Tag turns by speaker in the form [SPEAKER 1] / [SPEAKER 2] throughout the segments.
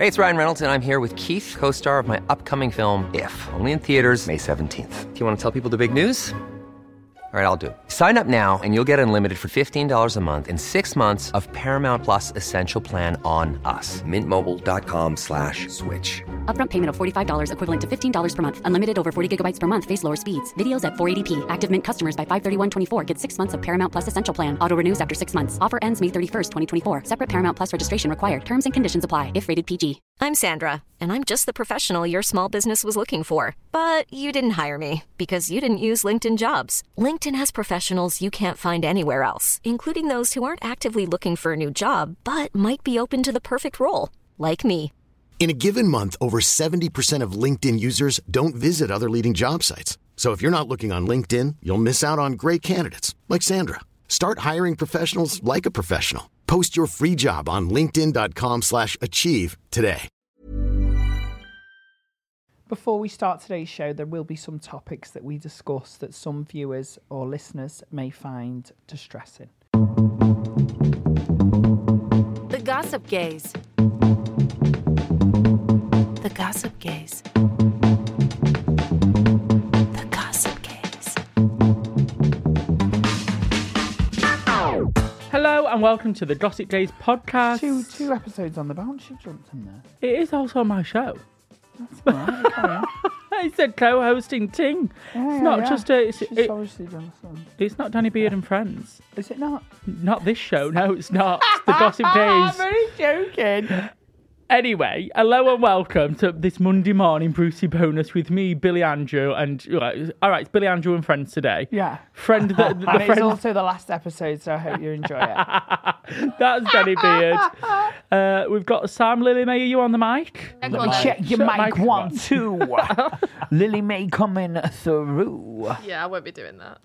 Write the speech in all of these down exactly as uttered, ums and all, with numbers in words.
[SPEAKER 1] Hey, it's Ryan Reynolds, and I'm here with Keith, co-star of my upcoming film, If, only in theaters May seventeenth. Do you want to tell people the big news? All right, I'll do it. Sign up now and you'll get unlimited for fifteen dollars a month and six months of Paramount Plus Essential Plan on us. Mint Mobile dot com slash switch.
[SPEAKER 2] Upfront payment of forty-five dollars equivalent to fifteen dollars per month. Unlimited over forty gigabytes per month. Face lower speeds. Videos at four eighty p. Active Mint customers by five thirty-one twenty-four get six months of Paramount Plus Essential Plan. Auto renews after six months. Offer ends May thirty-first, twenty twenty-four. Separate Paramount Plus registration required. Terms and conditions apply if rated P G.
[SPEAKER 3] I'm Sandra, and I'm just the professional your small business was looking for. But you didn't hire me because you didn't use LinkedIn Jobs. LinkedIn has professionals you can't find anywhere else, including those who aren't actively looking for a new job, but might be open to the perfect role, like me.
[SPEAKER 4] In a given month, over seventy percent of LinkedIn users don't visit other leading job sites. So if you're not looking on LinkedIn, you'll miss out on great candidates like Sandra. Start hiring professionals like a professional. Post your free job on linkedin dot com slash achieve today.
[SPEAKER 5] Before we start today's show, there will be some topics that we discuss that some viewers or listeners may find distressing.
[SPEAKER 6] The Gossip Gaze. The Gossip Gaze. The Gossip Gaze.
[SPEAKER 7] Hello and welcome to the Gossip Gaze podcast.
[SPEAKER 5] Two two episodes on the bounce, you jumped in there.
[SPEAKER 7] It is also my show.
[SPEAKER 5] That's all right, carry on.
[SPEAKER 7] It's a co-hosting thing.
[SPEAKER 5] Yeah,
[SPEAKER 7] it's not
[SPEAKER 5] yeah.
[SPEAKER 7] just a. It's,
[SPEAKER 5] She's
[SPEAKER 7] it,
[SPEAKER 5] obviously done something.
[SPEAKER 7] it's not Danny Beard and Friends.
[SPEAKER 5] Is it not?
[SPEAKER 7] Not this show. No, it's not. It's the Gossip
[SPEAKER 5] I'm
[SPEAKER 7] Gaze.
[SPEAKER 5] very joking.
[SPEAKER 7] Anyway, hello and welcome to this Monday morning Brucey bonus with me, Billy Andrew, and all right, it's Billy Andrew and Friends today.
[SPEAKER 5] Yeah.
[SPEAKER 7] Friend, the, the, the
[SPEAKER 5] And it's
[SPEAKER 7] friend.
[SPEAKER 5] also the last episode, so I hope you enjoy it.
[SPEAKER 7] That's Danny Beard. Uh, we've got Sam Lily May. Are you on the mic?
[SPEAKER 5] Let me check your
[SPEAKER 7] Shut
[SPEAKER 5] mic,
[SPEAKER 7] mic.
[SPEAKER 5] one, two. Lily May coming through.
[SPEAKER 8] Yeah, I won't be doing that.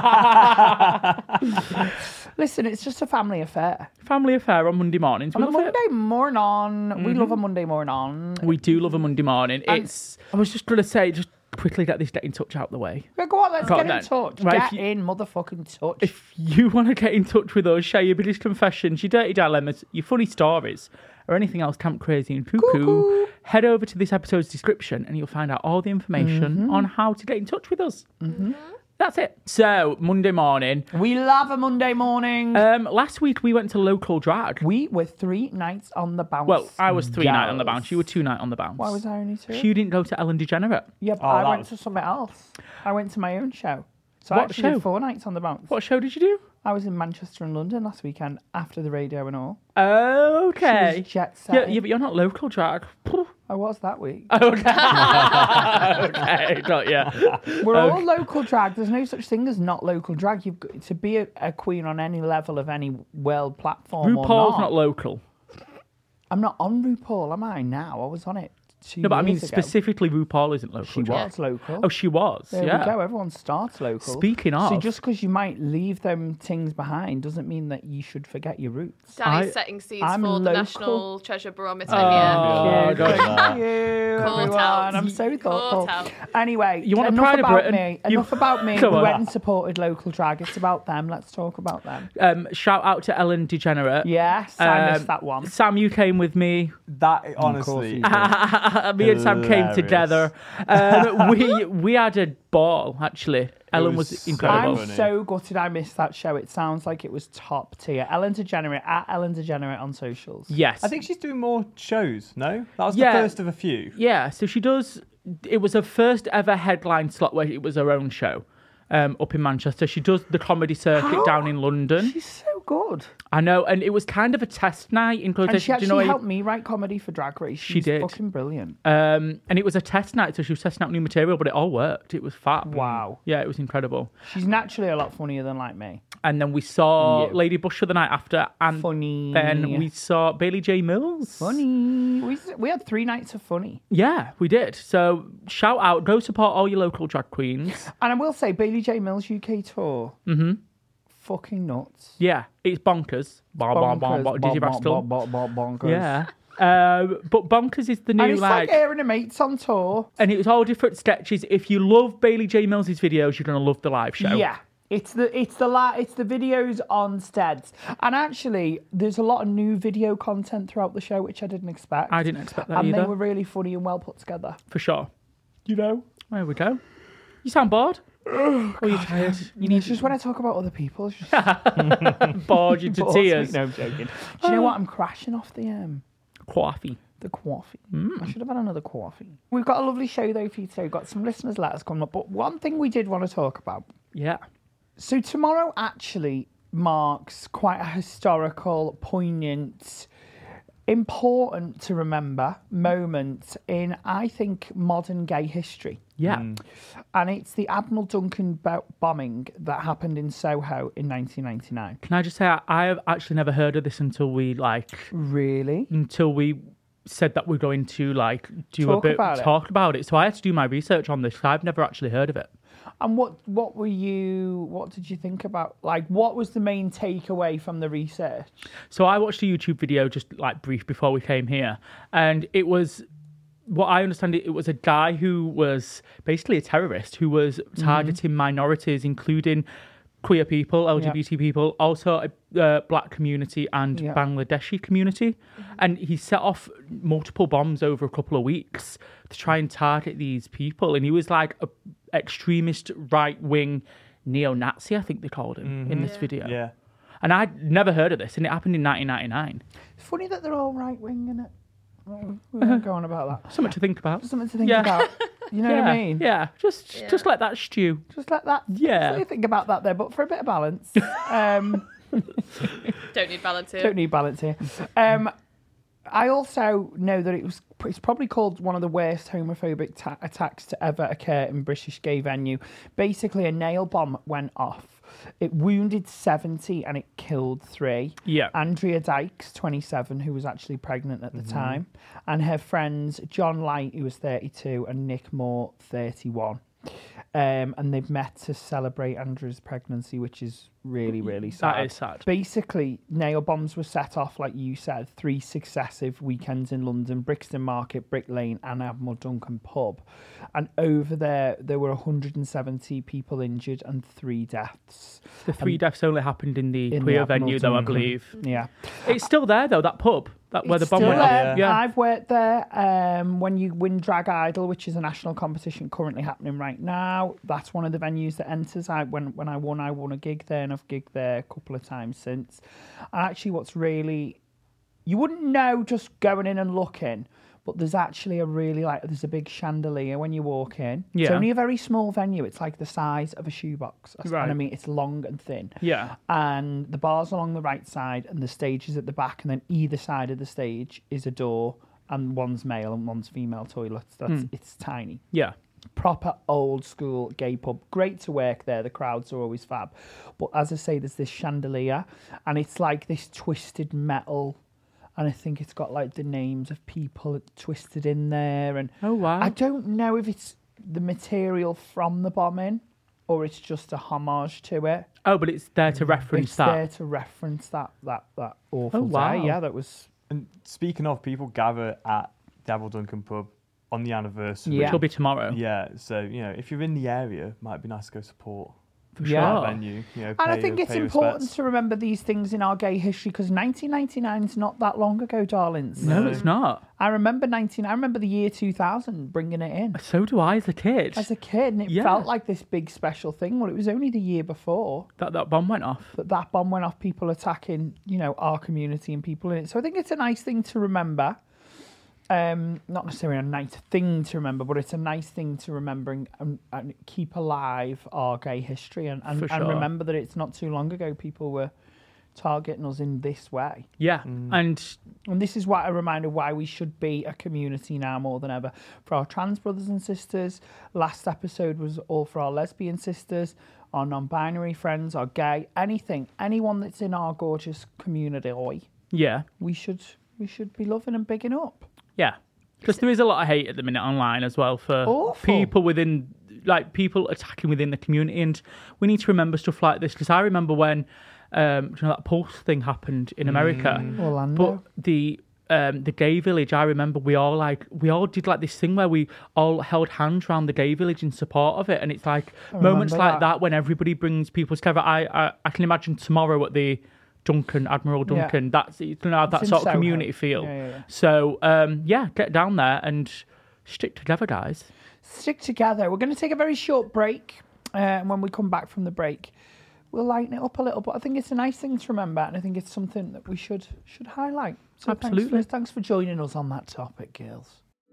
[SPEAKER 5] Listen, it's just a family affair.
[SPEAKER 7] Family affair on Monday mornings. We
[SPEAKER 5] On a
[SPEAKER 7] love it.
[SPEAKER 5] Monday morning, we love a Monday morning.
[SPEAKER 7] We do love a Monday morning.
[SPEAKER 5] And-
[SPEAKER 7] It's. I was just going to say, just quickly get this get in touch out the way.
[SPEAKER 5] Yeah, go on, let's
[SPEAKER 7] Go
[SPEAKER 5] get
[SPEAKER 7] on
[SPEAKER 5] in
[SPEAKER 7] then.
[SPEAKER 5] touch.
[SPEAKER 7] Right,
[SPEAKER 5] get
[SPEAKER 7] if you-
[SPEAKER 5] in motherfucking touch.
[SPEAKER 7] If you want to get in touch with us, share your biggest confessions, your dirty dilemmas, your funny stories, or anything else camp crazy and poo poo, head over to this episode's description and you'll find out all the information
[SPEAKER 5] Mm-hmm.
[SPEAKER 7] on how to get in touch with us. Mm-hmm. That's it. So, Monday morning.
[SPEAKER 5] We love a Monday morning.
[SPEAKER 7] Um, last week we went to local drag.
[SPEAKER 5] we were three nights on the bounce.
[SPEAKER 7] Well, I was three night on the
[SPEAKER 5] Girls.
[SPEAKER 7] bounce. You were two night on the bounce.
[SPEAKER 5] Why was I only two?
[SPEAKER 7] You didn't go to Ellen DeGenerate.
[SPEAKER 5] Yeah, but
[SPEAKER 9] Oh,
[SPEAKER 5] I
[SPEAKER 9] that
[SPEAKER 5] went
[SPEAKER 9] was-
[SPEAKER 5] to something else. I went to my own show. So I
[SPEAKER 7] What
[SPEAKER 5] actually
[SPEAKER 7] show?
[SPEAKER 5] did four nights on the bounce.
[SPEAKER 7] What show did you do?
[SPEAKER 5] I was in Manchester and London last weekend after the radio and all.
[SPEAKER 7] Okay.
[SPEAKER 5] She was jet
[SPEAKER 7] Yeah,
[SPEAKER 5] setting.
[SPEAKER 7] yeah, but you're not local drag.
[SPEAKER 5] I was that week.
[SPEAKER 7] Okay. Okay, got you.
[SPEAKER 5] We're all local drag. There's no such thing as not local drag. You've got to be a, a queen on any level of any world platform. or
[SPEAKER 7] RuPaul's
[SPEAKER 5] not.
[SPEAKER 7] not local.
[SPEAKER 5] I'm not on RuPaul, am I? Now I was on it two
[SPEAKER 7] No, but I mean
[SPEAKER 5] years ago.
[SPEAKER 7] specifically RuPaul isn't local.
[SPEAKER 5] She
[SPEAKER 7] drag.
[SPEAKER 5] was local.
[SPEAKER 7] Oh, she was.
[SPEAKER 5] There
[SPEAKER 7] yeah.
[SPEAKER 5] we go. Everyone starts local.
[SPEAKER 7] Speaking
[SPEAKER 5] so
[SPEAKER 7] of-
[SPEAKER 5] just because you might leave them things behind doesn't mean that you should forget your roots.
[SPEAKER 8] Danny's
[SPEAKER 7] I-
[SPEAKER 8] setting seeds
[SPEAKER 5] I'm
[SPEAKER 8] for the
[SPEAKER 5] local.
[SPEAKER 8] National Treasure Barometer
[SPEAKER 7] Oh,
[SPEAKER 8] here.
[SPEAKER 7] God.
[SPEAKER 5] Thank you,
[SPEAKER 8] Caught
[SPEAKER 5] everyone.
[SPEAKER 8] out.
[SPEAKER 5] I'm so
[SPEAKER 8] Caught
[SPEAKER 5] thoughtful.
[SPEAKER 8] out.
[SPEAKER 5] Anyway,
[SPEAKER 7] You want a
[SPEAKER 5] enough
[SPEAKER 7] Pride of
[SPEAKER 5] about
[SPEAKER 7] Britain?
[SPEAKER 5] me.
[SPEAKER 7] You-
[SPEAKER 5] Enough about me.
[SPEAKER 7] Come
[SPEAKER 5] We
[SPEAKER 7] on.
[SPEAKER 5] went and supported local drag. It's about them. Let's talk about them.
[SPEAKER 7] Um, shout out to Ellen DeGenerate.
[SPEAKER 5] Yes, I
[SPEAKER 7] Um,
[SPEAKER 5] missed that one.
[SPEAKER 7] Sam, you came with me.
[SPEAKER 9] That honestly,
[SPEAKER 5] you
[SPEAKER 7] Me and Sam came
[SPEAKER 9] Hilarious.
[SPEAKER 7] together. Um, we we had a ball actually. Ellen was,
[SPEAKER 9] was so
[SPEAKER 7] incredible.
[SPEAKER 5] I'm
[SPEAKER 9] funny.
[SPEAKER 5] so gutted I missed that show. It sounds like it was top tier. Ellen DeGenerate, at Ellen DeGenerate on socials.
[SPEAKER 7] Yes.
[SPEAKER 9] I think she's doing more shows. No, that was
[SPEAKER 7] Yeah.
[SPEAKER 9] the first of a few.
[SPEAKER 7] Yeah, so she does. It was her first ever headline slot where it was her own show um, up in Manchester. She does the comedy circuit
[SPEAKER 5] How?
[SPEAKER 7] down in London.
[SPEAKER 5] She's so good.
[SPEAKER 7] I know, and it was kind of a test night in
[SPEAKER 5] And
[SPEAKER 7] quotation.
[SPEAKER 5] she
[SPEAKER 7] Do you
[SPEAKER 5] actually
[SPEAKER 7] know what
[SPEAKER 5] helped me write comedy for Drag Race.
[SPEAKER 7] She
[SPEAKER 5] She's
[SPEAKER 7] did.
[SPEAKER 5] fucking brilliant.
[SPEAKER 7] Um, and it was a test night, so she was testing out new material, but it all worked. It was fab.
[SPEAKER 5] Wow.
[SPEAKER 7] Yeah, it was incredible.
[SPEAKER 5] She's naturally a lot funnier than like me.
[SPEAKER 7] And then we saw
[SPEAKER 5] Yeah.
[SPEAKER 7] Lady Busher the night after, and
[SPEAKER 5] Funny.
[SPEAKER 7] then we saw Bailey J. Mills.
[SPEAKER 5] Funny. We, we had three nights of funny.
[SPEAKER 7] Yeah, we did. So shout out, go support all your local drag queens.
[SPEAKER 5] And I will say, Bailey J. Mills U K tour. Mm-hmm. Fucking nuts.
[SPEAKER 7] Yeah, it's bonkers. Bon, bon, bon, bon, Dizzy Rascal.
[SPEAKER 5] bonkers.
[SPEAKER 7] Yeah. Um, but Bonkers is the new
[SPEAKER 5] And it's like
[SPEAKER 7] like,
[SPEAKER 5] Aaron and mates on tour.
[SPEAKER 7] and it was all different sketches. If you love Bailey J. Mills' videos, you're gonna love the live show.
[SPEAKER 5] Yeah. It's the it's the la- it's the videos on Steads, and actually, there's a lot of new video content throughout the show, which I didn't expect.
[SPEAKER 7] I didn't expect that
[SPEAKER 5] and
[SPEAKER 7] either.
[SPEAKER 5] they were really funny and well put together.
[SPEAKER 7] For sure.
[SPEAKER 5] You know,
[SPEAKER 7] There we go. You sound bored. Oh, or you're tired. You
[SPEAKER 5] it's just when I talk about other people, it's just
[SPEAKER 7] bored you to
[SPEAKER 5] bores me.
[SPEAKER 7] tears.
[SPEAKER 5] No, I'm joking. Do you know what? I'm crashing off the um
[SPEAKER 7] Coffee.
[SPEAKER 5] the coffee. I should have had another coffee. We've got a lovely show though for you today. We've got some listeners' letters coming up, but one thing we did want to talk about.
[SPEAKER 7] Yeah.
[SPEAKER 5] So tomorrow actually marks quite a historical, poignant, important to remember moment in, I think, modern gay history.
[SPEAKER 7] Yeah.
[SPEAKER 5] And it's the Admiral Duncan bo- bombing that happened in Soho in nineteen ninety-nine.
[SPEAKER 7] Can I just say, I, I have actually never heard of this until we, like,
[SPEAKER 5] Really?
[SPEAKER 7] until we said that we're going to, like, do
[SPEAKER 5] Talk
[SPEAKER 7] a bit,
[SPEAKER 5] about it.
[SPEAKER 7] talk about it. So I had to do my research on this, 'cause I've never actually heard of it.
[SPEAKER 5] And what what were you, what did you think about, like, what was the main takeaway from the research?
[SPEAKER 7] So I watched a YouTube video just like brief before we came here, and it was, what I understand, it, it was a guy who was basically a terrorist who was targeting minorities, including queer people, L G B T people, also a uh, black community and
[SPEAKER 5] Yeah.
[SPEAKER 7] Bangladeshi community. And he set off multiple bombs over a couple of weeks to try and target these people. And he was like a extremist right-wing neo-Nazi, I think they called him in this video.
[SPEAKER 9] Yeah.
[SPEAKER 7] And I'd never heard of this, and it happened in nineteen ninety-nine.
[SPEAKER 5] It's funny that they're all right wing, isn't it? We won't go on about that.
[SPEAKER 7] Something to think about.
[SPEAKER 5] Something to think
[SPEAKER 7] Yeah.
[SPEAKER 5] about. You know
[SPEAKER 7] yeah,
[SPEAKER 5] what I mean?
[SPEAKER 7] Yeah, just just let that stew.
[SPEAKER 5] Just let that.
[SPEAKER 7] Yeah.
[SPEAKER 5] Just let you think about that there, but for a bit of balance. Um,
[SPEAKER 8] Don't need balance here.
[SPEAKER 5] don't need balance here. Um, I also know that it was. It's probably called one of the worst homophobic ta- attacks to ever occur in British gay venue. Basically, a nail bomb went off. It wounded seventy and it killed three.
[SPEAKER 7] Yeah.
[SPEAKER 5] Andrea Dykes, twenty-seven, who was actually pregnant at the time, and her friends John Light, who was thirty-two, and Nick Moore, thirty-one. Um, and they've met to celebrate Andrew's pregnancy, which is really, really sad.
[SPEAKER 7] That is sad.
[SPEAKER 5] Basically, nail bombs were set off, like you said, three successive weekends in London, Brixton Market, Brick Lane and Admiral Duncan pub. And over there, there were one hundred seventy people injured and three deaths.
[SPEAKER 7] The three deaths only happened in the
[SPEAKER 5] In the
[SPEAKER 7] queer
[SPEAKER 5] Admiral
[SPEAKER 7] venue, though, I
[SPEAKER 5] Duncan.
[SPEAKER 7] believe.
[SPEAKER 5] Yeah.
[SPEAKER 7] It's still there, though, that pub, that where
[SPEAKER 5] It's
[SPEAKER 7] the bomb
[SPEAKER 5] still
[SPEAKER 7] went
[SPEAKER 5] there.
[SPEAKER 7] off. Yeah.
[SPEAKER 5] I've worked there. Um, when you win Drag Idol, which is a national competition currently happening right now, that's one of the venues that enters. I when when I won, I won a gig there, and I've gigged there a couple of times since. And actually, what's really, you wouldn't know just going in and looking, but there's actually a really, like, there's a big chandelier when you walk in. It's
[SPEAKER 7] Yeah.
[SPEAKER 5] only a very small venue. It's like the size of a shoebox. That's what I
[SPEAKER 7] Right.
[SPEAKER 5] mean. It's long and thin.
[SPEAKER 7] Yeah.
[SPEAKER 5] And the bar's along the right side and the stage is at the back, and then either side of the stage is a door, and one's male and one's female toilets. That's It's tiny.
[SPEAKER 7] Yeah.
[SPEAKER 5] Proper old school gay pub. Great to work there. The crowds are always fab. But as I say, there's this chandelier, and it's like this twisted metal, and I think it's got like the names of people twisted in there. And
[SPEAKER 7] Oh, wow.
[SPEAKER 5] I don't know if it's the material from the bombing or it's just a homage to it.
[SPEAKER 7] Oh, but it's there to reference
[SPEAKER 5] It's
[SPEAKER 7] that.
[SPEAKER 5] there to reference that that that awful
[SPEAKER 7] Oh, wow.
[SPEAKER 5] day. Yeah, that was.
[SPEAKER 9] And speaking of, people gather at Admiral Duncan pub on the anniversary.
[SPEAKER 5] Yeah.
[SPEAKER 7] Which will be tomorrow.
[SPEAKER 9] Yeah, so, you know, if you're in the area, might be nice to go support
[SPEAKER 7] For
[SPEAKER 5] Yeah.
[SPEAKER 7] sure.
[SPEAKER 9] that venue. You know,
[SPEAKER 5] And I
[SPEAKER 9] pay
[SPEAKER 5] think
[SPEAKER 9] your-
[SPEAKER 5] it's
[SPEAKER 9] pay your
[SPEAKER 5] important
[SPEAKER 9] respects.
[SPEAKER 5] to remember these things in our gay history, because nineteen ninety-nine is not that long ago, darlings.
[SPEAKER 7] No, it's not.
[SPEAKER 5] I remember nineteen. I remember the year two thousand bringing it in
[SPEAKER 7] So do I as a kid.
[SPEAKER 5] as a kid, and it
[SPEAKER 7] Yeah.
[SPEAKER 5] felt like this big special thing. Well, it was only the year before
[SPEAKER 7] that, that bomb went off.
[SPEAKER 5] that that bomb went off. People attacking, you know, our community and people in it. So I think it's a nice thing to remember. Um, not necessarily a nice thing to remember, but it's a nice thing to remember and, and, and keep alive our gay history, and, and,
[SPEAKER 7] For
[SPEAKER 5] and
[SPEAKER 7] sure.
[SPEAKER 5] remember that it's not too long ago people were targeting us in this way.
[SPEAKER 7] Yeah. And
[SPEAKER 5] And this is what a reminder why we should be a community now more than ever. For our trans brothers and sisters, last episode was all for our lesbian sisters, our non-binary friends, our gay, anything, anyone that's in our gorgeous community,
[SPEAKER 7] yeah.
[SPEAKER 5] we should we should be loving and bigging up.
[SPEAKER 7] Yeah, because there is a lot of hate at the minute online as well for
[SPEAKER 5] Awful.
[SPEAKER 7] people within, like people attacking within the community, and we need to remember stuff like this. Because I remember when, um, you know, that Pulse thing happened in America,
[SPEAKER 5] Orlando.
[SPEAKER 7] but the um, the gay village, I remember we all like we all did like this thing where we all held hands around the gay village in support of it, and it's like moments like that.
[SPEAKER 5] that
[SPEAKER 7] when everybody brings people together. I, I I can imagine tomorrow at the Duncan, Admiral Duncan,
[SPEAKER 5] Yeah.
[SPEAKER 7] that's it's gonna have that
[SPEAKER 5] in
[SPEAKER 7] sort of
[SPEAKER 5] Soho.
[SPEAKER 7] community feel.
[SPEAKER 5] Yeah, yeah, yeah.
[SPEAKER 7] So um, yeah, get down there and stick together, guys.
[SPEAKER 5] Stick together. We're going to take a very short break, uh, and when we come back from the break, we'll lighten it up a little. But I think it's a nice thing to remember, and I think it's something that we should should highlight. So
[SPEAKER 7] Absolutely.
[SPEAKER 5] Thanks for, thanks for joining us on that topic, girls.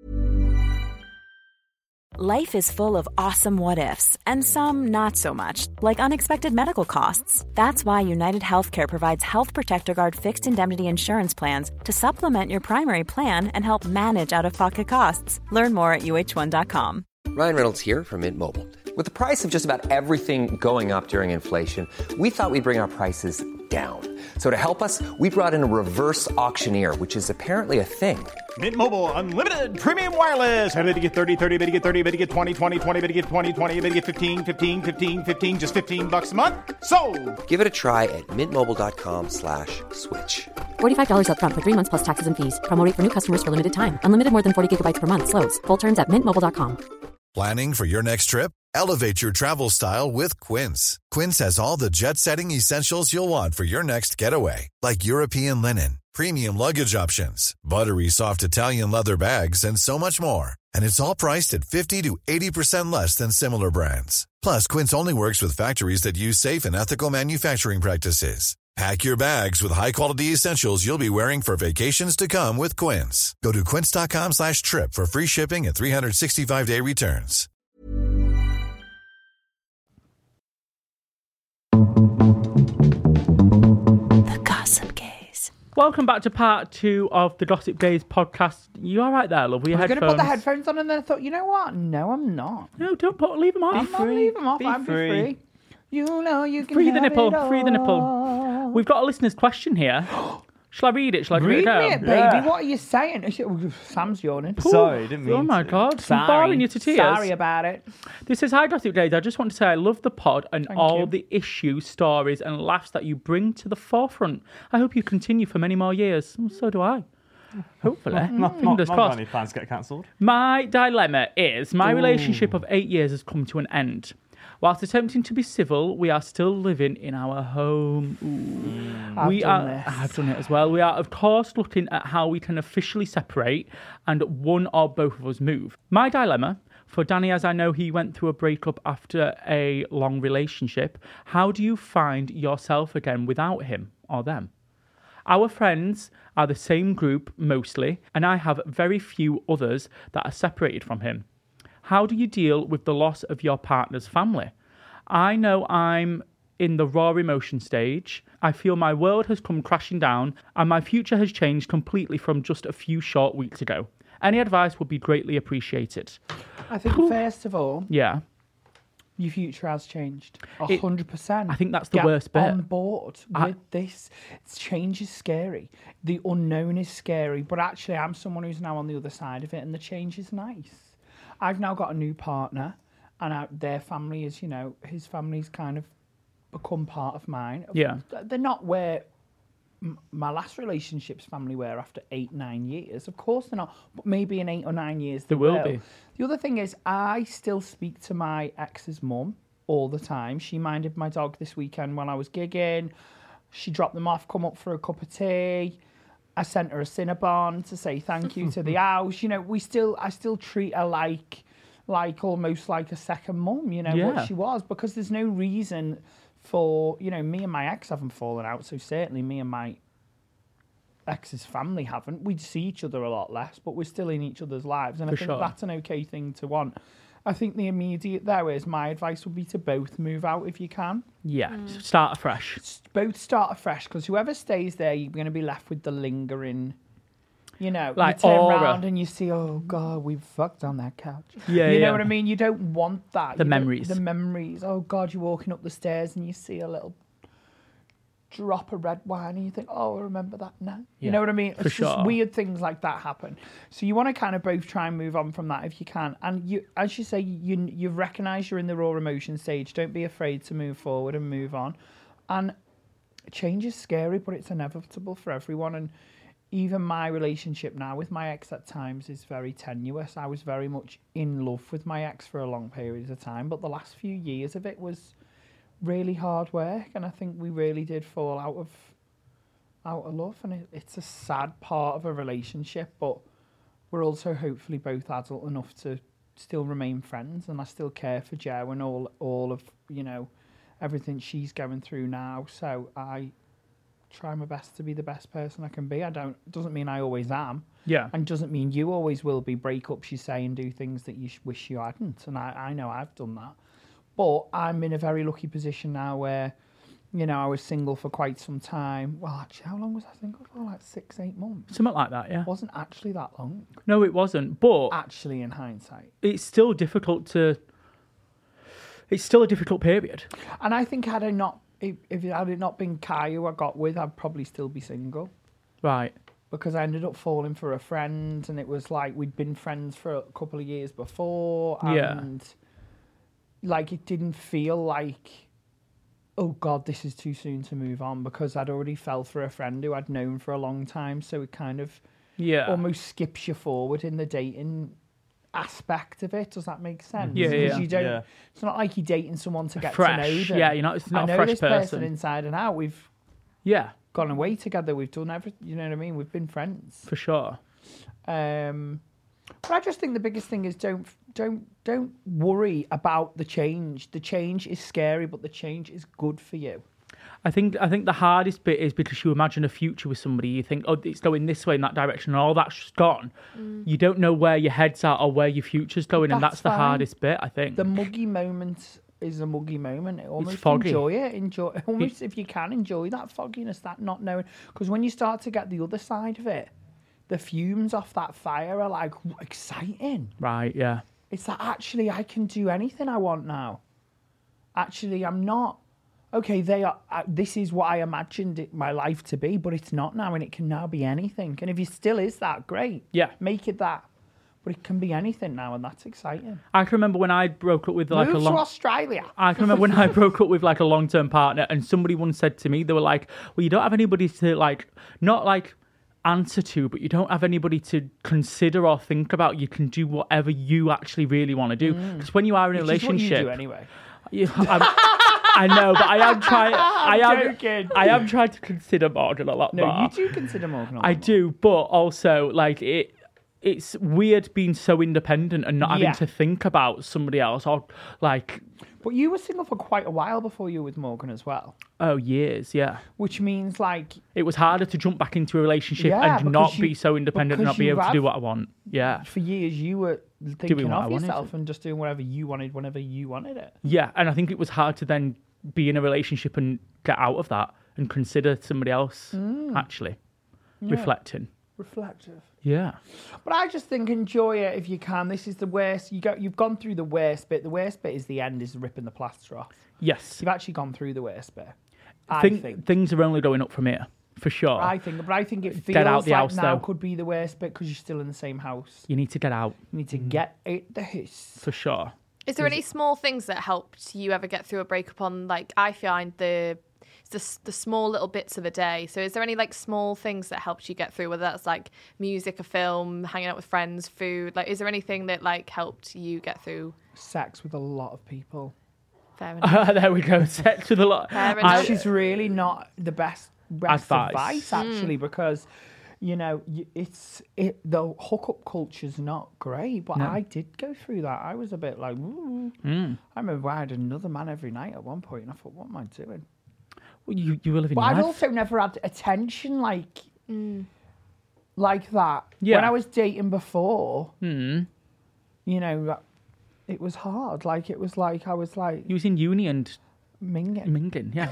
[SPEAKER 10] Life is full of awesome what ifs, and some not so much, like unexpected medical costs. That's why United Healthcare provides Health Protector Guard fixed indemnity insurance plans to supplement your primary plan and help manage out-of-pocket costs. Learn more at U H one dot com.
[SPEAKER 1] Ryan Reynolds here from Mint Mobile. With the price of just about everything going up during inflation, we thought we'd bring our prices down. So to help us, we brought in a reverse auctioneer, which is apparently a thing.
[SPEAKER 11] Mint Mobile Unlimited Premium Wireless. How to get thirty, thirty, how to get thirty, how to get twenty, twenty, twenty, how to get twenty, twenty, how to get fifteen, fifteen, fifteen, fifteen, just fifteen bucks a month? Sold!
[SPEAKER 1] Give it a try at mintmobile.com slash switch.
[SPEAKER 2] forty-five dollars up front for three months plus taxes and fees. Promo rate for new customers for limited time. Unlimited more than forty gigabytes per month. Slows full terms at mint mobile dot com.
[SPEAKER 12] Planning for your next trip? Elevate your travel style with Quince. Quince has all the jet-setting essentials you'll want for your next getaway, like European linen, premium luggage options, buttery soft Italian leather bags, and so much more. And it's all priced at fifty to eighty percent less than similar brands. Plus, Quince only works with factories that use safe and ethical manufacturing practices. Pack your bags with high-quality essentials you'll be wearing for vacations to come with Quince. Go to quince.com slash trip for free shipping and three sixty-five day returns.
[SPEAKER 6] The Gossip Gaze.
[SPEAKER 7] Welcome back to part two of the Gossip Gaze podcast. You all right there, love? With your
[SPEAKER 5] I was going
[SPEAKER 7] headphones?
[SPEAKER 5] to put the headphones on, and then I thought, you know what? No, I'm not.
[SPEAKER 7] No, don't put. Leave them on.
[SPEAKER 5] I'm not leaving them off.
[SPEAKER 9] Be
[SPEAKER 5] I'm be
[SPEAKER 9] free.
[SPEAKER 5] free. You know you can
[SPEAKER 7] Free the
[SPEAKER 5] have
[SPEAKER 7] nipple.
[SPEAKER 5] it
[SPEAKER 7] Free the nipple.
[SPEAKER 5] all.
[SPEAKER 7] We've got a listener's question here. Shall I read it? Shall I
[SPEAKER 5] Read
[SPEAKER 7] read
[SPEAKER 5] me
[SPEAKER 7] it
[SPEAKER 5] it,
[SPEAKER 7] down?
[SPEAKER 5] baby.
[SPEAKER 9] Yeah.
[SPEAKER 5] What are you saying? Sam's yawning.
[SPEAKER 9] Sorry, didn't mean
[SPEAKER 7] Oh my
[SPEAKER 9] to.
[SPEAKER 7] God, I'm
[SPEAKER 5] Sorry.
[SPEAKER 7] boring you to tears.
[SPEAKER 5] Sorry about it.
[SPEAKER 7] This is Hi Gossip Days. I just want to say I love the pod and
[SPEAKER 5] Thank
[SPEAKER 7] all
[SPEAKER 5] you.
[SPEAKER 7] the issues, stories, and laughs that you bring to the forefront. I hope you continue for many more years. And so do I. Hopefully.
[SPEAKER 9] Not, not,
[SPEAKER 7] Fingers
[SPEAKER 9] not got
[SPEAKER 7] crossed.
[SPEAKER 9] any plans to get cancelled.
[SPEAKER 7] My dilemma is my relationship of eight years has come to an end. Whilst attempting to be civil, we are still living in our home. Ooh.
[SPEAKER 5] I've
[SPEAKER 7] we
[SPEAKER 5] done
[SPEAKER 7] are.
[SPEAKER 5] this.
[SPEAKER 7] I've done it as well. We are, of course, looking at how we can officially separate and one or both of us move. My dilemma for Danny, as I know he went through a breakup after a long relationship. How do you find yourself again without him or them? Our friends are the same group mostly, and I have very few others that are separated from him. How do you deal with the loss of your partner's family? I know I'm in the raw emotion stage. I feel my world has come crashing down and my future has changed completely from just a few short weeks ago. Any advice would be greatly appreciated.
[SPEAKER 5] I think, first of all,
[SPEAKER 7] Yeah,
[SPEAKER 5] your future has changed. A
[SPEAKER 7] It-
[SPEAKER 5] hundred percent.
[SPEAKER 7] I think that's the
[SPEAKER 5] Get
[SPEAKER 7] worst bit.
[SPEAKER 5] on board with
[SPEAKER 7] I-
[SPEAKER 5] this. Change is scary. The unknown is scary. But actually, I'm someone who's now on the other side of it, and the change is nice. I've now got a new partner, and I, their family is, you know, his family's kind of become part of mine.
[SPEAKER 7] Yeah.
[SPEAKER 5] They're not where m- my last relationship's family were after eight, nine years. Of course they're not, but maybe in eight or nine years they
[SPEAKER 7] There will be.
[SPEAKER 5] The other thing is, I still speak to my ex's mum all the time. She minded my dog this weekend when I was gigging. She dropped them off, come up for a cup of tea. I sent her a Cinnabon to say thank you to the house. You know, we still, I still treat her like, like almost like a second mum. You know
[SPEAKER 7] Yeah.
[SPEAKER 5] what she was, because there's no reason for, you know, me and my ex haven't fallen out. So certainly me and my ex's family haven't. We see each other a lot less, but we're still in each other's lives, and
[SPEAKER 7] For
[SPEAKER 5] I think
[SPEAKER 7] sure.
[SPEAKER 5] that's an okay thing to want. I think the immediate there is my advice would be to both move out if you can.
[SPEAKER 7] yeah. Start afresh.
[SPEAKER 5] S- Both start afresh, because whoever stays there, you're going to be left with the lingering. You know,
[SPEAKER 7] Like
[SPEAKER 5] you turn
[SPEAKER 7] aura.
[SPEAKER 5] around and you see, oh God, we fucked on that couch.
[SPEAKER 7] Yeah,
[SPEAKER 5] you know
[SPEAKER 7] yeah.
[SPEAKER 5] what I mean. You don't want that.
[SPEAKER 7] The
[SPEAKER 5] You don't-
[SPEAKER 7] memories.
[SPEAKER 5] The memories. Oh God, you're walking up the stairs and you see a little drop of red wine and you think, oh, I remember that now.
[SPEAKER 7] Yeah,
[SPEAKER 5] You know what I mean?
[SPEAKER 7] for
[SPEAKER 5] It's just
[SPEAKER 7] sure.
[SPEAKER 5] weird things like that happen. So you want to kind of both try and move on from that if you can. And you, as you say, you you've recognised you're in the raw emotion stage. Don't be afraid to move forward and move on. And change is scary, but it's inevitable for everyone. And even my relationship now with my ex at times is very tenuous. I was very much in love with my ex for a long period of time, but the last few years of it was really hard work, and I think we really did fall out of out of love, and it, it's a sad part of a relationship, but we're also hopefully both adult enough to still remain friends, and I still care for Jo and all all of, you know, everything she's going through now. So I try my best to be the best person I can be. I don't doesn't mean I always am.
[SPEAKER 7] Yeah.
[SPEAKER 5] And doesn't mean you always will be. Breakups, you say, and do things that you sh- wish you hadn't. And I, I know I've done that. But I'm in a very lucky position now where, you know, I was single for quite some time. Well, actually, how long was I single for? Like six, eight months.
[SPEAKER 7] Something like that, yeah.
[SPEAKER 5] It wasn't actually that long.
[SPEAKER 7] No, it wasn't. But
[SPEAKER 5] actually, in hindsight,
[SPEAKER 7] it's still difficult to. It's still a difficult period.
[SPEAKER 5] And I think had I not, if, if it had it not been Kai who I got with, I'd probably still be single.
[SPEAKER 7] Right.
[SPEAKER 5] Because I ended up falling for a friend, and it was like we'd been friends for a couple of years before, and
[SPEAKER 7] yeah.
[SPEAKER 5] like it didn't feel like, oh God, this is too soon to move on, because I'd already fell for a friend who I'd known for a long time. So it kind of
[SPEAKER 7] yeah.
[SPEAKER 5] almost skips you forward in the dating aspect of it. Does that make sense?
[SPEAKER 7] Yeah, yeah.
[SPEAKER 5] You don't.
[SPEAKER 7] Yeah.
[SPEAKER 5] It's not like you're dating someone to get
[SPEAKER 7] fresh.
[SPEAKER 5] to know them.
[SPEAKER 7] Yeah, you're not. It's not
[SPEAKER 5] I know
[SPEAKER 7] a fresh
[SPEAKER 5] this
[SPEAKER 7] person.
[SPEAKER 5] person inside and out. We've
[SPEAKER 7] yeah
[SPEAKER 5] gone away together. We've done everything. You know what I mean? We've been friends
[SPEAKER 7] for sure.
[SPEAKER 5] Um, but I just think the biggest thing is don't don't don't worry about the change. The change is scary, but the change is good for you.
[SPEAKER 7] I think I think the hardest bit is because you imagine a future with somebody, you think, oh, it's going this way in that direction, and all that's gone. Mm. You don't know where your head's at or where your future's going, that's and that's fine. The hardest bit, I think.
[SPEAKER 5] The muggy moment is a muggy moment. Almost
[SPEAKER 7] it's foggy.
[SPEAKER 5] Enjoy it. Enjoy almost if you can enjoy that fogginess, that not knowing. Because when you start to get the other side of it, the fumes off that fire are like exciting.
[SPEAKER 7] Right, yeah.
[SPEAKER 5] It's that actually I can do anything I want now. Actually, I'm not. Okay, they are. Uh, this is what I imagined it, my life to be, but it's not now, and it can now be anything. And if it still is that, great.
[SPEAKER 7] Yeah,
[SPEAKER 5] make it that. But it can be anything now, and that's exciting.
[SPEAKER 7] I can remember when I broke up with like
[SPEAKER 5] Move
[SPEAKER 7] a long.
[SPEAKER 5] to Australia.
[SPEAKER 7] I can remember when I broke up with like a long-term partner, and somebody once said to me, they were like, "Well, you don't have anybody to like, not like." answer to, but you don't have anybody to consider or think about. You can do whatever you actually really want to do. Because mm. when you are in a
[SPEAKER 5] Which
[SPEAKER 7] relationship,
[SPEAKER 5] is what you do anyway.
[SPEAKER 7] You, I know, but I am trying. I am.
[SPEAKER 5] Joking.
[SPEAKER 7] I am trying to consider Morgan a lot
[SPEAKER 5] no,
[SPEAKER 7] more.
[SPEAKER 5] No, you do consider Morgan. A lot
[SPEAKER 7] I do,
[SPEAKER 5] more.
[SPEAKER 7] but also like it. It's weird being so independent and not having
[SPEAKER 5] yeah.
[SPEAKER 7] to think about somebody else or like.
[SPEAKER 5] But you were single for quite a while before you were with Morgan as well.
[SPEAKER 7] Oh, years, yeah.
[SPEAKER 5] Which means like...
[SPEAKER 7] It was harder to jump back into a relationship
[SPEAKER 5] yeah,
[SPEAKER 7] and not
[SPEAKER 5] you,
[SPEAKER 7] be so independent and not be able
[SPEAKER 5] have,
[SPEAKER 7] to do what I want. Yeah.
[SPEAKER 5] For years you were thinking of yourself
[SPEAKER 7] wanted.
[SPEAKER 5] and just doing whatever you wanted whenever you wanted it.
[SPEAKER 7] Yeah, and I think it was hard to then be in a relationship and get out of that and consider somebody else
[SPEAKER 5] mm.
[SPEAKER 7] actually
[SPEAKER 5] yeah.
[SPEAKER 7] reflecting.
[SPEAKER 5] Reflective.
[SPEAKER 7] Yeah.
[SPEAKER 5] But I just think enjoy it if you can. This is the worst. You go, you've gone through the worst bit. The worst bit is the end, is ripping the plaster off.
[SPEAKER 7] Yes.
[SPEAKER 5] You've actually gone through the worst bit. I
[SPEAKER 7] think,
[SPEAKER 5] think.
[SPEAKER 7] Things are only going up from here, for sure.
[SPEAKER 5] I think. But I think it feels
[SPEAKER 7] get out the
[SPEAKER 5] like
[SPEAKER 7] house,
[SPEAKER 5] now
[SPEAKER 7] though.
[SPEAKER 5] could be the worst bit because you're still in the same house.
[SPEAKER 7] You need to get out.
[SPEAKER 5] You need to mm. get out the house.
[SPEAKER 7] For sure.
[SPEAKER 8] Is there any small things that helped you ever get through a breakup on, like, I find the... The, the small little bits of a day. So is there any like small things that helped you get through, whether that's like music, a film, hanging out with friends, food? Like, is there anything that like helped you get through?
[SPEAKER 5] Sex with a lot of people.
[SPEAKER 8] Fair enough.
[SPEAKER 7] There we go. Sex with a lot.
[SPEAKER 8] Fair
[SPEAKER 5] enough. Which is really not the best, best advice, advice actually, mm. because you know it's it the hookup culture's not great. But no. I did go through that. I was a bit like, ooh.
[SPEAKER 7] Mm.
[SPEAKER 5] I remember I had another man every night at one point, and I thought, what am I doing?
[SPEAKER 7] Well, you you were living.
[SPEAKER 5] But
[SPEAKER 7] life.
[SPEAKER 5] I'd also never had attention like
[SPEAKER 8] mm.
[SPEAKER 5] like that.
[SPEAKER 7] Yeah.
[SPEAKER 5] When I was dating before,
[SPEAKER 7] mm.
[SPEAKER 5] you know, it was hard. Like it was like I was like
[SPEAKER 7] you was in uni and
[SPEAKER 5] minging,
[SPEAKER 7] minging, yeah.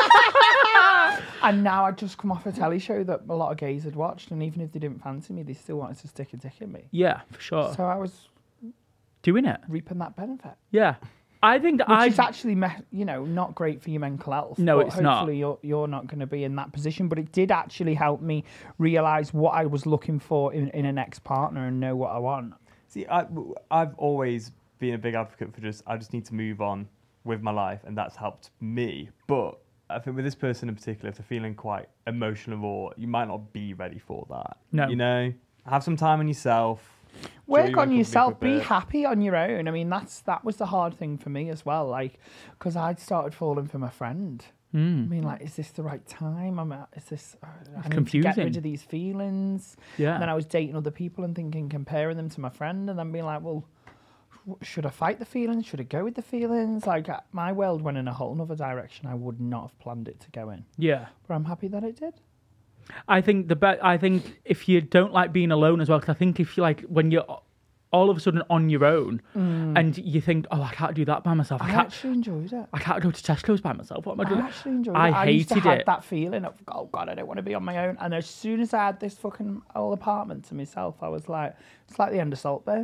[SPEAKER 5] And now I'd just come off a telly show that a lot of gays had watched, and even if they didn't fancy me, they still wanted to stick a dick in me.
[SPEAKER 7] Yeah, for sure.
[SPEAKER 5] So I was
[SPEAKER 7] doing it,
[SPEAKER 5] reaping that benefit.
[SPEAKER 7] Yeah. I think that
[SPEAKER 5] Which
[SPEAKER 7] I...
[SPEAKER 5] is actually, me- you know, not great for your mental health.
[SPEAKER 7] No,
[SPEAKER 5] but
[SPEAKER 7] it's
[SPEAKER 5] hopefully
[SPEAKER 7] not.
[SPEAKER 5] Hopefully you're, you're not going to be in that position. But it did actually help me realise what I was looking for in, in an ex-partner and know what I want.
[SPEAKER 9] See, I, I've always been a big advocate for just, I just need to move on with my life, and that's helped me. But I think with this person in particular, if they're feeling quite emotional, or you might not be ready for that.
[SPEAKER 7] No.
[SPEAKER 9] You know, have some time on yourself.
[SPEAKER 5] Work on yourself. Be happy on your own. I mean, that's that was the hard thing for me as well. Like, because I'd started falling for my friend.
[SPEAKER 7] Mm.
[SPEAKER 5] I mean, like, is this the right time? I'm. Is this? Uh, I need
[SPEAKER 7] confusing.
[SPEAKER 5] to get rid of these feelings.
[SPEAKER 7] Yeah.
[SPEAKER 5] And then I was dating other people and thinking, comparing them to my friend, and then being like, well, should I fight the feelings? Should I go with the feelings? Like, uh, my world went in a whole other direction I would not have planned it to go in.
[SPEAKER 7] Yeah.
[SPEAKER 5] But I'm happy that it did.
[SPEAKER 7] I think the be- I think if you don't like being alone as well, because I think if you like when you're all of a sudden on your own
[SPEAKER 5] Mm.
[SPEAKER 7] and you think, oh, I can't do that by myself. I,
[SPEAKER 5] I
[SPEAKER 7] can't.
[SPEAKER 5] actually enjoyed it.
[SPEAKER 7] I can't go to Tesco's by myself. What am I
[SPEAKER 5] I
[SPEAKER 7] doing?
[SPEAKER 5] actually enjoyed
[SPEAKER 7] I
[SPEAKER 5] it. I used to
[SPEAKER 7] hated
[SPEAKER 5] have
[SPEAKER 7] it.
[SPEAKER 5] that feeling of, oh God, I don't want to be on my own. And as soon as I had this fucking whole apartment to myself, I was like, it's like the end of Salt Bay.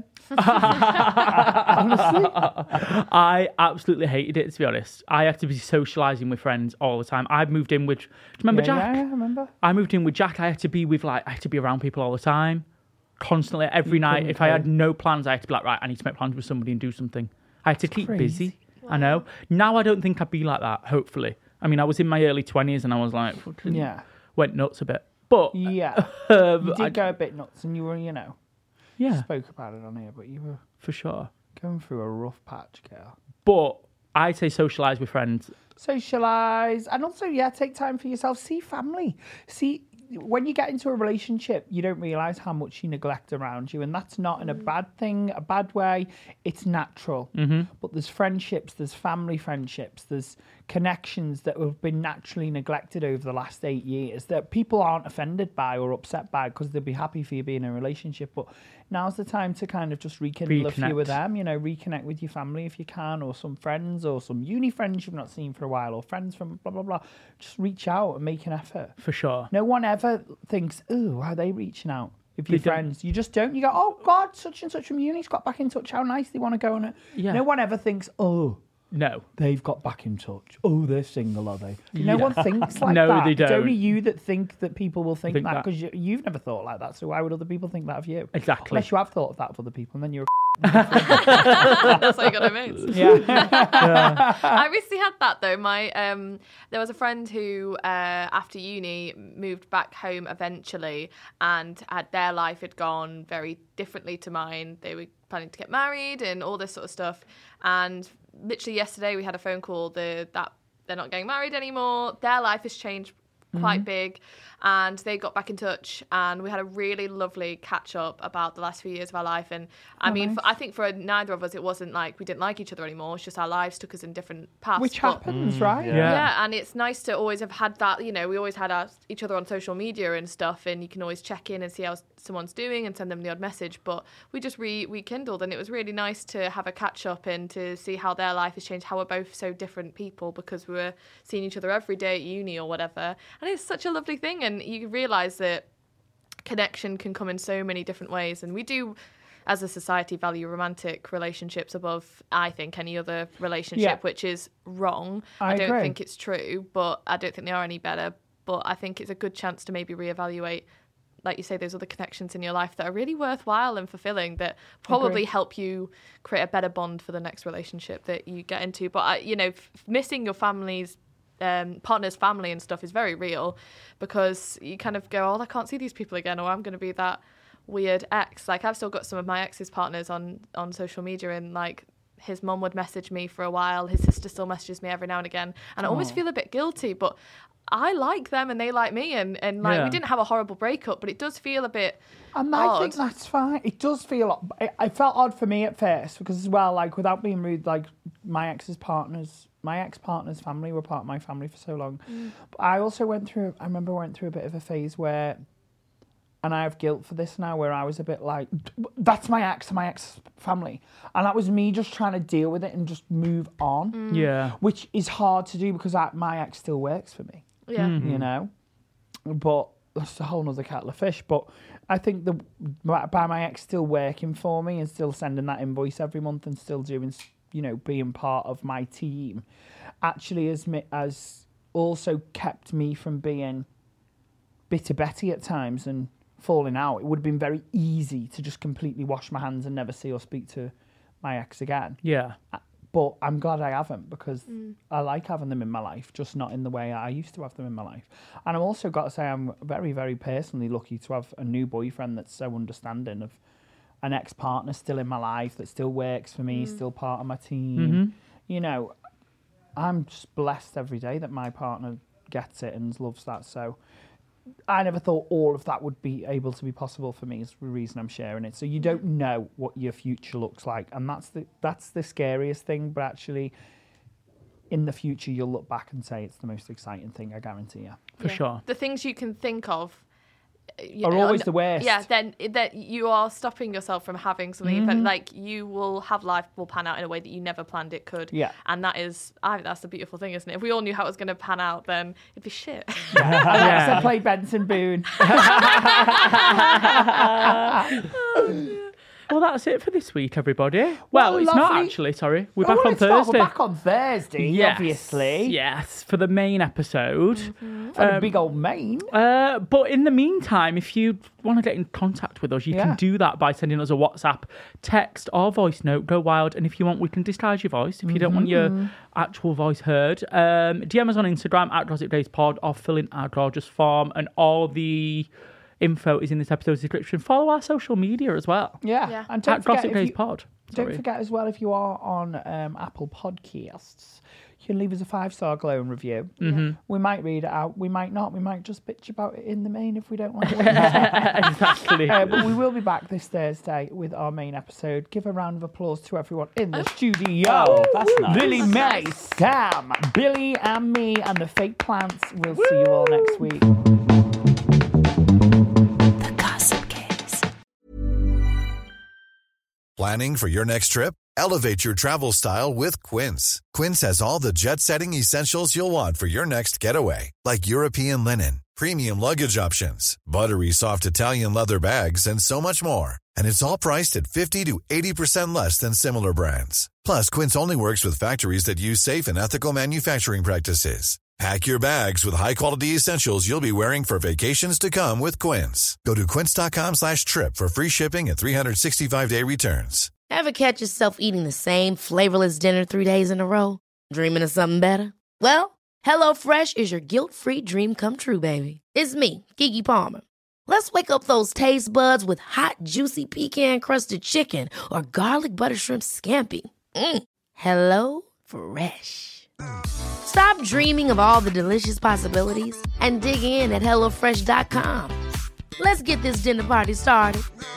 [SPEAKER 5] Honestly.
[SPEAKER 7] I absolutely hated it, to be honest. I had to be socialising with friends all the time. I moved in with, do you remember
[SPEAKER 5] Yeah,
[SPEAKER 7] Jack?
[SPEAKER 5] yeah, I remember.
[SPEAKER 7] I moved in with Jack. I had to be with like, I had to be around people all the time. Constantly, every
[SPEAKER 5] You
[SPEAKER 7] night.
[SPEAKER 5] couldn't
[SPEAKER 7] If I had
[SPEAKER 5] cope.
[SPEAKER 7] no plans, I had to be like, right, I need to make plans with somebody and do something. I had to keep
[SPEAKER 5] crazy.
[SPEAKER 7] busy. I know. Now I don't think I'd be like that, hopefully. I mean, I was in my early twenties and I was like, fucking
[SPEAKER 5] Yeah.
[SPEAKER 7] went nuts a bit. But,
[SPEAKER 5] Yeah.
[SPEAKER 7] um,
[SPEAKER 5] You did
[SPEAKER 7] I-
[SPEAKER 5] go a bit nuts and you were, you know,
[SPEAKER 7] yeah,
[SPEAKER 5] spoke about it on here, but you were
[SPEAKER 7] for sure.
[SPEAKER 5] going through a rough patch, girl.
[SPEAKER 7] But I'd say socialise with friends.
[SPEAKER 5] Socialise. And also, yeah, take time for yourself. See family. See, when you get into a relationship, you don't realise how much you neglect around you. And that's not in a bad thing, a bad way. It's natural.
[SPEAKER 7] Mm-hmm.
[SPEAKER 5] But there's friendships, there's family friendships, there's connections that have been naturally neglected over the last eight years that people aren't offended by or upset by because they'd be happy for you being in a relationship. But now's the time to kind of just rekindle a few
[SPEAKER 7] Reconnect.
[SPEAKER 5] with them, you know, reconnect with your family if you can, or some friends or some uni friends you've not seen for a while, or friends from blah, blah, blah. Just reach out and make an effort.
[SPEAKER 7] For sure.
[SPEAKER 5] No one ever thinks, ooh, how are they reaching out? If you're
[SPEAKER 7] They don't.
[SPEAKER 5] friends, you just don't. You go, oh God, such and such from uni's got back in touch. How nice they want to go on it.
[SPEAKER 7] Yeah.
[SPEAKER 5] No one ever thinks, oh,
[SPEAKER 7] No.
[SPEAKER 5] they've got back in touch. Oh, they're single, are they? No
[SPEAKER 7] Yeah.
[SPEAKER 5] one thinks like
[SPEAKER 7] No,
[SPEAKER 5] that.
[SPEAKER 7] they
[SPEAKER 5] It's
[SPEAKER 7] don't.
[SPEAKER 5] only you that think that people will think,
[SPEAKER 7] Think
[SPEAKER 5] that
[SPEAKER 7] that.
[SPEAKER 5] because you, you've never thought like that. So why would other people think that of you?
[SPEAKER 7] Exactly.
[SPEAKER 5] Unless you have thought of that of other people, and then you're a
[SPEAKER 8] That's how you got to mate.
[SPEAKER 5] yeah.
[SPEAKER 8] I recently had that though. My um, there was a friend who uh, after uni moved back home eventually, and had their life had gone very differently to mine. They were planning to get married and all this sort of stuff. And literally yesterday we had a phone call. The that they're not getting married anymore. Their life has changed quite
[SPEAKER 5] Mm-hmm.
[SPEAKER 8] big, and they got back in touch, and we had a really lovely catch up about the last few years of our life. And I
[SPEAKER 5] Oh,
[SPEAKER 8] mean,
[SPEAKER 5] nice.
[SPEAKER 8] for, I think for neither of us, it wasn't like we didn't like each other anymore. It's just our lives took us in different paths.
[SPEAKER 5] Which
[SPEAKER 8] But-
[SPEAKER 5] happens, right?
[SPEAKER 7] Yeah.
[SPEAKER 8] yeah, and it's nice to always have had that. You know, we always had our, each other on social media and stuff, and you can always check in and see how someone's doing and send them the odd message. But we just re rekindled, and it was really nice to have a catch up and to see how their life has changed. How we're both so different people because we were seeing each other every day at uni or whatever, and it's such a lovely thing. And you realise that connection can come in so many different ways, and we do, as a society, value romantic relationships above, I think, any other relationship,
[SPEAKER 5] Yeah.
[SPEAKER 8] which is wrong.
[SPEAKER 5] I
[SPEAKER 8] I, don't
[SPEAKER 5] agree.
[SPEAKER 8] think it's true, but I don't think they are any better. But I think it's a good chance to maybe reevaluate, like you say, those other connections in your life that are really worthwhile and fulfilling, that probably
[SPEAKER 5] Agree.
[SPEAKER 8] help you create a better bond for the next relationship that you get into. But I, you know, f- missing your family's um, partner's family and stuff is very real, because you kind of go, oh, I can't see these people again, or I'm going to be that weird ex. Like, I've still got some of my ex's partners on on social media, and like his mum would message me for a while, his sister still messages me every now and again, and I almost
[SPEAKER 5] Aw.
[SPEAKER 8] feel a bit guilty, but I like them and they like me, and, and like
[SPEAKER 7] Yeah.
[SPEAKER 8] we didn't have a horrible breakup, but it does feel a bit
[SPEAKER 5] And I think
[SPEAKER 8] odd.
[SPEAKER 5] that's fine. It does feel. It, it felt odd for me at first because, as well, like without being rude, like my ex's partners, my ex partner's family were part of my family for so long.
[SPEAKER 8] Mm.
[SPEAKER 5] But I also went through. I remember I went through a bit of a phase where, and I have guilt for this now, where I was a bit like, that's my ex, my ex family, and that was me just trying to deal with it and just move on.
[SPEAKER 8] Mm.
[SPEAKER 7] Yeah.
[SPEAKER 5] Which is hard to do because I, my ex still works for me.
[SPEAKER 8] Yeah.
[SPEAKER 5] You know, but that's a whole nother kettle of fish. But I think the by my ex still working for me and still sending that invoice every month and still doing, you know, being part of my team, actually has me- has also kept me from being bitter Betty at times and falling out. It would have been very easy to just completely wash my hands and never see or speak to my ex again.
[SPEAKER 7] Yeah.
[SPEAKER 5] But I'm glad I haven't because mm. I like having them in my life, just not in the way I used to have them in my life. And I've also got to say I'm very, very personally lucky to have a new boyfriend that's so understanding of an ex-partner still in my life that still works for me, mm. still part of my team.
[SPEAKER 7] Mm-hmm.
[SPEAKER 5] You know, I'm just blessed every day that my partner gets it and loves that. So I never thought all of that would be able to be possible for me is the reason I'm sharing it. So you don't know what your future looks like. And that's the that's the scariest thing. But actually, in the future, you'll look back and say it's the most exciting thing, I guarantee you.
[SPEAKER 7] For
[SPEAKER 8] yeah.
[SPEAKER 7] sure.
[SPEAKER 8] The things you can think of you
[SPEAKER 5] are
[SPEAKER 8] know,
[SPEAKER 5] always the worst.
[SPEAKER 8] Yeah, then that you are stopping yourself from having something.
[SPEAKER 5] Mm-hmm.
[SPEAKER 8] But like you will have life will pan out in a way that you never planned it could.
[SPEAKER 5] Yeah,
[SPEAKER 8] and that is, I that's the beautiful thing, isn't it? If we all knew how it was going to pan out, then it'd be shit.
[SPEAKER 5] Yeah. Alexa, yeah. play Benson Boone.
[SPEAKER 7] Well, that's it for this week, everybody. Well,
[SPEAKER 5] well
[SPEAKER 7] it's
[SPEAKER 5] lovely.
[SPEAKER 7] not actually, sorry. We're
[SPEAKER 5] oh,
[SPEAKER 7] back on Thursday.
[SPEAKER 5] We're back on Thursday,
[SPEAKER 7] yes.
[SPEAKER 5] obviously.
[SPEAKER 7] Yes, for the main episode.
[SPEAKER 5] Mm-hmm. For um, the big old main.
[SPEAKER 7] Uh, but in the meantime, if you want to get in contact with us, you
[SPEAKER 5] yeah.
[SPEAKER 7] can do that by sending us a WhatsApp, text, or voice note. Go wild. And if you want, we can disguise your voice. If you mm-hmm. don't want your actual voice heard, um, D M us on Instagram at Gossip Days Pod or fill in our gorgeous form. And all the info is in this episode's description. Follow our social media as well.
[SPEAKER 5] Yeah,
[SPEAKER 8] yeah.
[SPEAKER 5] and don't
[SPEAKER 7] at
[SPEAKER 5] forget
[SPEAKER 7] Gossip Days
[SPEAKER 5] you,
[SPEAKER 7] Pod.
[SPEAKER 5] Sorry. Don't forget as well, if you are on um, Apple Podcasts, you can leave us a five star glowing review.
[SPEAKER 7] Mm-hmm.
[SPEAKER 5] We might read it out. We might not. We might just bitch about it in the main if we don't like it.
[SPEAKER 7] Exactly.
[SPEAKER 5] Uh, but we will be back this Thursday with our main episode. Give a round of applause to everyone in the
[SPEAKER 9] oh.
[SPEAKER 5] studio.
[SPEAKER 9] Oh, that's nice.
[SPEAKER 5] Lily, May, Sam, Billy, and me, and the fake plants. We'll Woo! see you all next week.
[SPEAKER 12] Planning for your next trip? Elevate your travel style with Quince. Quince has all the jet-setting essentials you'll want for your next getaway, like European linen, premium luggage options, buttery soft Italian leather bags, and so much more. And it's all priced at fifty to eighty percent less than similar brands. Plus, Quince only works with factories that use safe and ethical manufacturing practices. Pack your bags with high-quality essentials you'll be wearing for vacations to come with Quince. Go to quince.com slash trip for free shipping and three sixty-five day returns.
[SPEAKER 6] Ever catch yourself eating the same flavorless dinner three days in a row? Dreaming of something better? Well, HelloFresh is your guilt-free dream come true, baby. It's me, Keke Palmer. Let's wake up those taste buds with hot, juicy pecan-crusted chicken or garlic butter shrimp scampi. Mm. Hello Fresh. Stop dreaming of all the delicious possibilities and dig in at hello fresh dot com. Let's get this dinner party started.